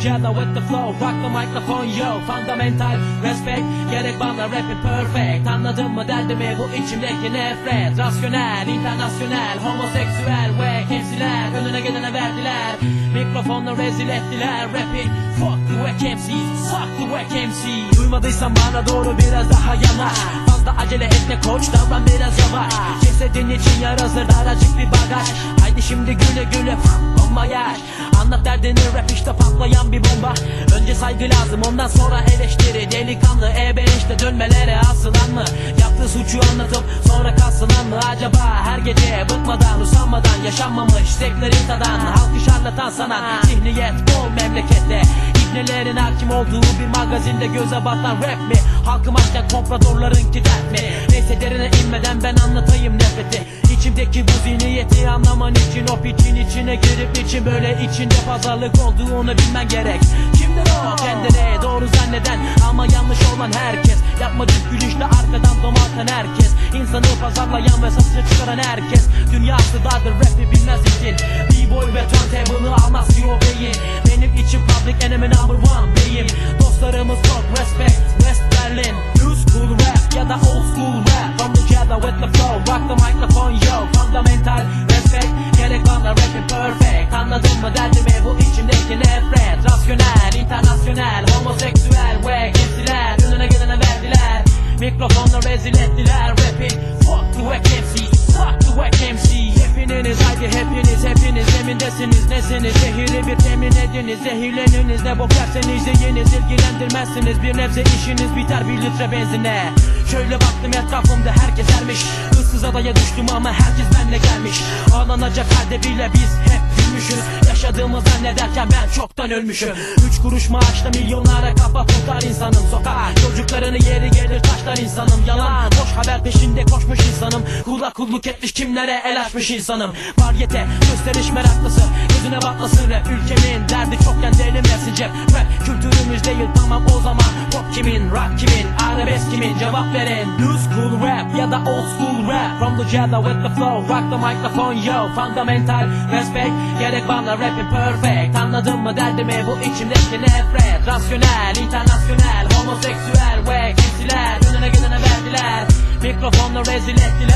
Jada with the flow, rock the microphone yo. Fundamental respect, gerek bana rapin perfect. Anladın mı derdimi bu içimdeki nefret. Rasyonel, internasyonel, homoseksüel ve kemsiler önüne gelene verdiler. Mikrofonla rezil ettiler rapi. Fuck the wack MCs, suck the wack MC. Duymadıysan bana doğru biraz daha yanaş. Fazla acele etme koç, davran biraz yavaş. Cesedin için yarası daracık bir bagaj. Haydi şimdi güle güle bomba yaş. Anlat derdini rap işte patlayan bir bomba. Önce saygı lazım ondan sonra eleştiri. Delikanlı E5'te dönmelere asılan mı? Yaptığı suçu anlatıp sonra kasılan mı? Acaba her gece bıkmadan usanmadan yaşanmamış zevkleri tadan. Halkı şarlatan sanan zihniyet bol memlekette. İbnelerin hakim olduğu bir magazinde göze batan rap mi? Halkım açken kompradorlarınki dert mi? Neyse derine inmeden ben anlatayım nefreti. İçimdeki bu zihniyeti anlaman için o piçin içine girip için böyle içinde pazarlık olduğunu bilmen gerek. Kimdir o kendine doğru zanneden ama yanlış olan herkes. Yapmacık gülüşle arkadan domaltan herkes. İnsanı pazarlayan ve satışa çıkaran herkes. Dünyası dardır rapi bilmez için. B-boy ve turntable'ı almaz ki o beyin. Benim için public enemy number one beyim. Dostlarımız çok respect West Berlin. New school rap ya da old school rap. From the Jada with the flow, rock the microphone yo. Fundamental respect, gerek bana rapin perfect. Anladın mı derdimi bu içimdeki nefret. Rasyonel, internasyonel, homoseksüel ve kimsiler önüne gelene verdiler. Mikrofonla rezil ettiler rapi. Fuck the wack MC, fuck the wack MC. Hepiniz haydi hepiniz zemindesiniz. Nesiniz zehiri bir temin ediniz. Zehirleniniz ne bok yerseniz yiyiniz. İlgilendirmezsiniz bir nebze işiniz biter bir litre benzine. Şöyle baktım etrafımda herkes ermiş. Issız adaya düştüm ama herkes benle gelmiş. Ağlanacak halde bile biz hep gülmüşüz. Yaşadığımı zannederken ben çoktan ölmüşüm. 3 kuruş maaşla milyonlara kafa tutar insanım. Sokak çocuklarını yeri gelir taşlar insanım. Yalan boş haber peşinde koşmuş insanım. Kula kulluk etmiş kimlere el açmış insanım. Varyete gösteriş meraklısı gözüne batmasın rap. Ülkemin derdi çokken delimesin cep. Rap kültürümüz değil tamam o zaman. Pop kimin, rock kimin, arabesk kimin cevap verin. New school rap ya da old school rap. From the Jada with the flow, rock the microphone yo. Fundamental respect, gerek bana rapin perfect. Anladın mı derdimi bu içimdeki nefret. Rasyonel, internasyonel, homoseksüel ve kimsiler önüne gelene verdiler. Mikrofonla rezil ettiler.